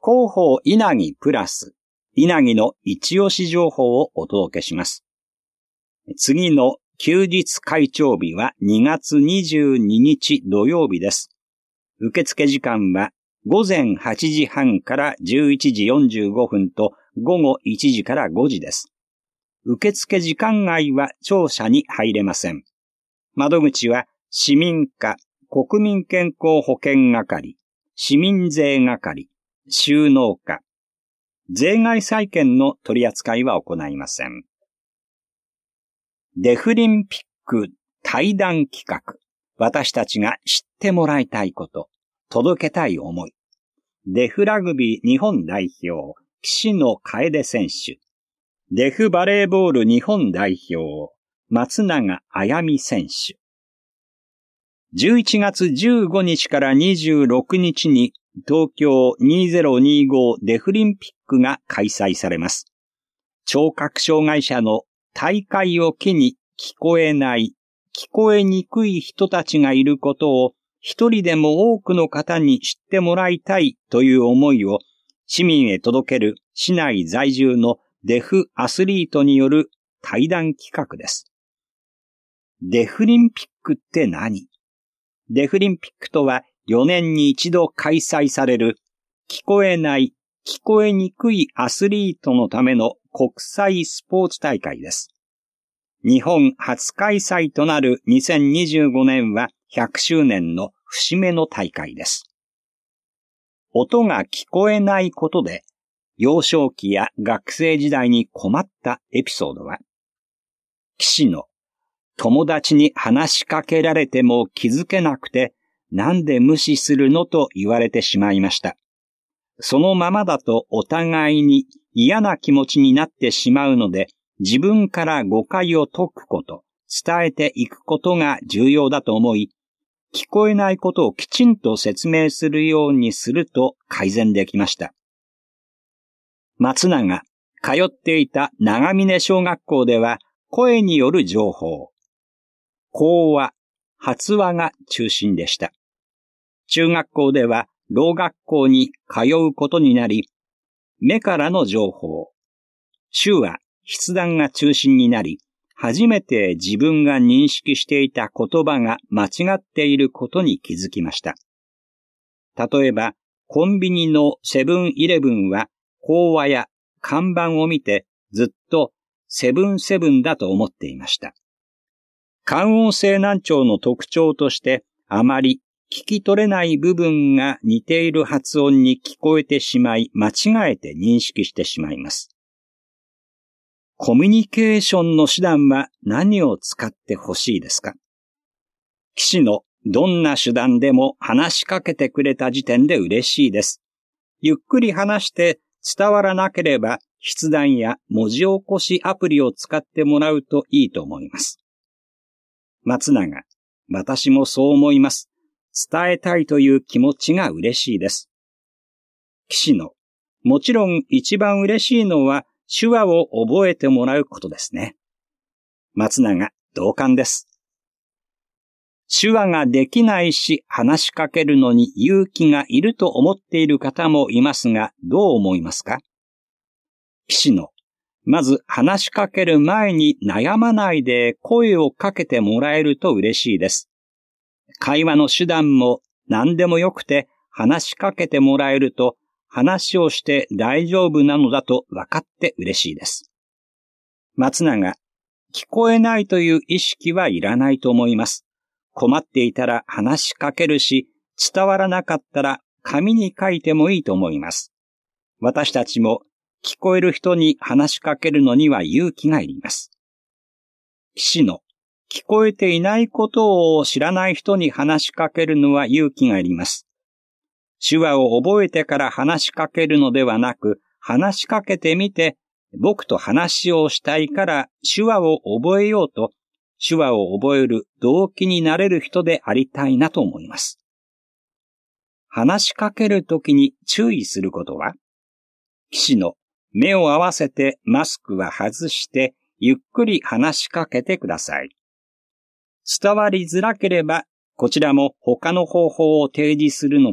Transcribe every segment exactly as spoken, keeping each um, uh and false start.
広報稲城プラス、稲城の一押し情報をお届けします。次の休日会長日はにがつにじゅうににち土曜日です。受付時間はごぜんはちじはんからじゅういちじよんじゅうごふんとごごいちじからごじです。受付時間外は庁舎に入れません。窓口は市民課、国民健康保険係、市民税係、収納課、税外債券の取り扱いは行いません。デフリンピック対談企画。私たちが知ってもらいたいこと、届けたい思い。デフラグビー日本代表、岸野楓選手。デフバレーボール日本代表、松永彩美選手。じゅういちがつじゅうごにちからにじゅうろくにちに東京にせんにじゅうごデフリンピックが開催されます。聴覚障害者の大会を機に聞こえない、聞こえにくい人たちがいることを一人でも多くの方に知ってもらいたいという思いを市民へ届ける市内在住のデフアスリートによる対談企画です。デフリンピックって何？デフリンピックとはよねんに一度開催される聞こえない、聞こえにくいアスリートのための国際スポーツ大会です。日本初開催となるにせんにじゅうごねんはひゃくしゅうねんの節目の大会です。音が聞こえないことで幼少期や学生時代に困ったエピソードは、岸野、友達に話しかけられても気づけなくて、なんで無視するのと言われてしまいました。そのままだとお互いに嫌な気持ちになってしまうので、自分から誤解を解くこと、伝えていくことが重要だと思い、聞こえないことをきちんと説明するようにすると改善できました。松永、通っていた長峰小学校では声による情報、口話、発話が中心でした。中学校ではろう学校に通うことになり、目からの情報、手話、筆談が中心になり、初めて自分が認識していた言葉が間違っていることに気づきました。例えば、コンビニのセブンイレブンは、口話や看板を見てずっとセブンセブンだと思っていました。感音性難聴の特徴として、あまり聞き取れない部分が似ている発音に聞こえてしまい、間違えて認識してしまいます。コミュニケーションの手段は何を使ってほしいですか？岸のどんな手段でも話しかけてくれた時点で嬉しいです。ゆっくり話して伝わらなければ筆談や文字起こしアプリを使ってもらうといいと思います。松永、私もそう思います。伝えたいという気持ちが嬉しいです。岸野、もちろん一番嬉しいのは手話を覚えてもらうことですね。松永、同感です。手話ができないし話しかけるのに勇気がいると思っている方もいますが、どう思いますか？岸野、まず話しかける前に悩まないで声をかけてもらえると嬉しいです。会話の手段も何でもよくて話しかけてもらえると話をして大丈夫なのだと分かって嬉しいです。松永、聞こえないという意識はいらないと思います。困っていたら話しかけるし、伝わらなかったら紙に書いてもいいと思います。私たちも聞こえる人に話しかけるのには勇気がいります。岸野、聞こえていないことを知らない人に話しかけるのは勇気がいります。手話を覚えてから話しかけるのではなく、話しかけてみて、僕と話をしたいから手話を覚えようと、手話を覚える動機になれる人でありたいなと思います。話しかけるときに注意することは、岸野、目を合わせてマスクは外してゆっくり話しかけてください。伝わりづらければこちらも他の方法を提示するので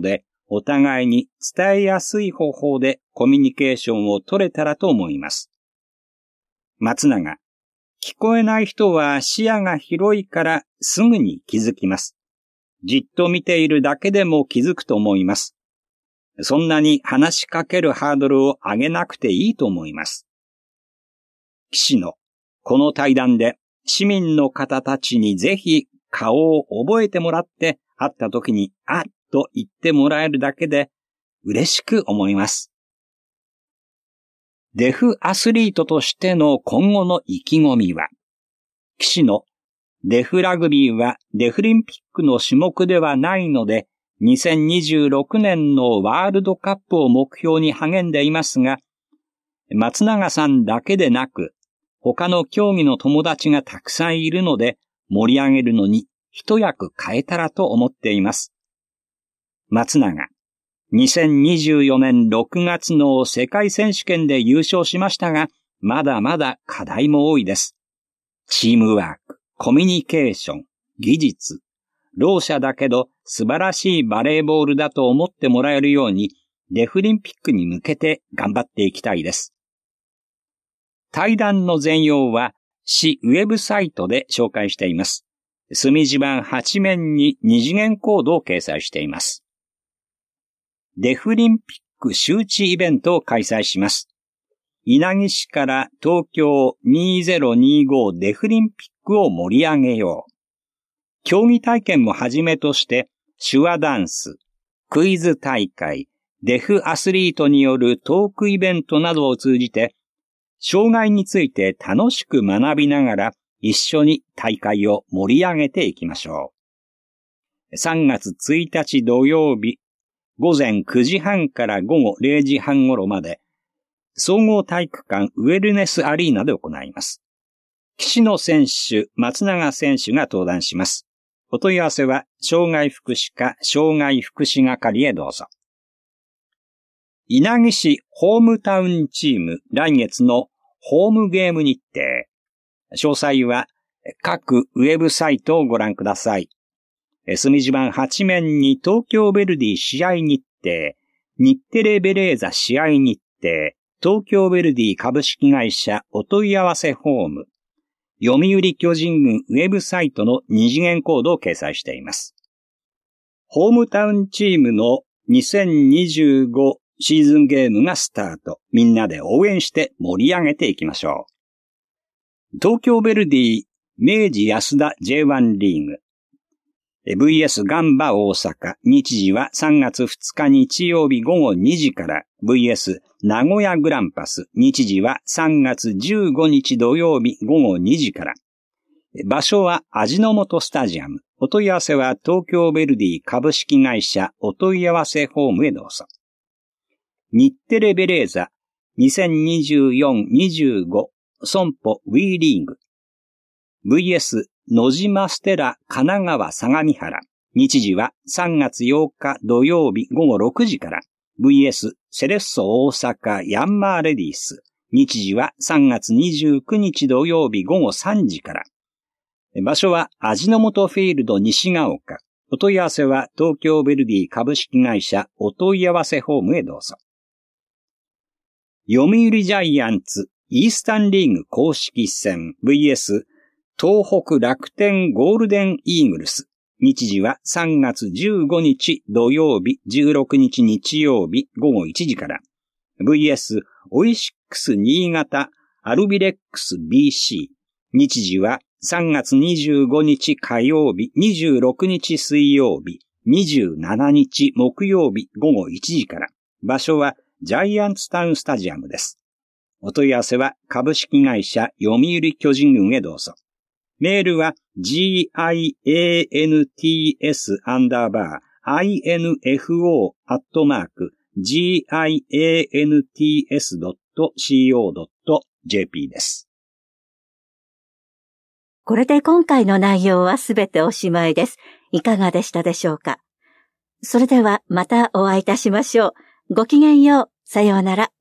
お互いに伝えやすい方法でコミュニケーションを取れたらと思います。松永、聞こえない人は視野が広いからすぐに気づきます。じっと見ているだけでも気づくと思います。そんなに話しかけるハードルを上げなくていいと思います。岸野、この対談で市民の方たちにぜひ顔を覚えてもらって会った時にあっと言ってもらえるだけで嬉しく思います。デフアスリートとしての今後の意気込みは、岸野、デフラグビーはデフリンピックの種目ではないので、にせんにじゅうろくねんのワールドカップを目標に励んでいますが、松永さんだけでなく、他の競技の友達がたくさんいるので、盛り上げるのに一役変えたらと思っています。松永、にせんにじゅうよねんろくがつの世界選手権で優勝しましたが、まだまだ課題も多いです。チームワーク、コミュニケーション、技術、ろう者だけど素晴らしいバレーボールだと思ってもらえるように、デフリンピックに向けて頑張っていきたいです。対談の全容は市ウェブサイトで紹介しています。隅地版はち面に二次元コードを掲載しています。デフリンピック周知イベントを開催します。稲城市から東京にせんにじゅうごデフリンピックを盛り上げよう。競技体験もはじめとして手話ダンス、クイズ大会、デフアスリートによるトークイベントなどを通じて、障害について楽しく学びながら一緒に大会を盛り上げていきましょう。さんがつついたち土曜日、ごぜんくじはんからごごれいじはん頃まで、総合体育館ウェルネスアリーナで行います。岸野選手、松永選手が登壇します。お問い合わせは、障害福祉課障害福祉係へどうぞ。稲城市ホームタウンチーム来月のホームゲーム日程。詳細は各ウェブサイトをご覧ください。隅地版はち面に東京ヴェルディ試合日程、日テレベレーザ試合日程、東京ヴェルディ株式会社お問い合わせフォーム、読売巨人軍ウェブサイトの二次元コードを掲載しています。ホームタウンチームのにせんにじゅうごシーズンゲームがスタート。みんなで応援して盛り上げていきましょう。東京ヴェルディ明治安田 ジェイワン リーグ。ブイエス ガンバ大阪。日時はさんがつふつか日曜日ごごにじから。ブイエス 名古屋グランパス。日時はさんがつじゅうごにち土曜日ごごにじから。場所は味の素スタジアム。お問い合わせは東京ヴェルディ株式会社お問い合わせフォームへどうぞ。日テレベレーザ にせんにじゅうよんにじゅうご 損保ウィーリーグ。ブイエス野島ステラ神奈川相模原。日時はさんがつようか土曜日ごごろくじから。ブイエス セレッソ大阪ヤンマーレディース。日時はさんがつにじゅうくにち土曜日ごごさんじから。場所は味の素フィールド西が丘。お問い合わせは東京ヴェルディ株式会社お問い合わせフォームへどうぞ。読売ジャイアンツイースタンリーグ公式戦 ブイエス 東北楽天ゴールデンイーグルス。日時はさんがつじゅうごにち土曜日じゅうろくにち日曜日ごごいちじから。ブイエス オイシックス新潟アルビレックス ビーシー。日時はさんがつにじゅうごにち火曜日にじゅうろくにち水曜日にじゅうしちにち木曜日ごごいちじから。場所はジャイアンツタウンスタジアムです。お問い合わせは株式会社読売巨人軍へどうぞ。メールは ジーアイエーエヌティーエス アンダーバー アイエヌエフオー アットマーク ジーアイエーエヌティーエス ドットシーオー ドットジェーピー です。 これで今回の内容はすべておしまいです。いかがでしたでしょうか。それではまたお会いいたしましょう。ごきげんよう。さようなら。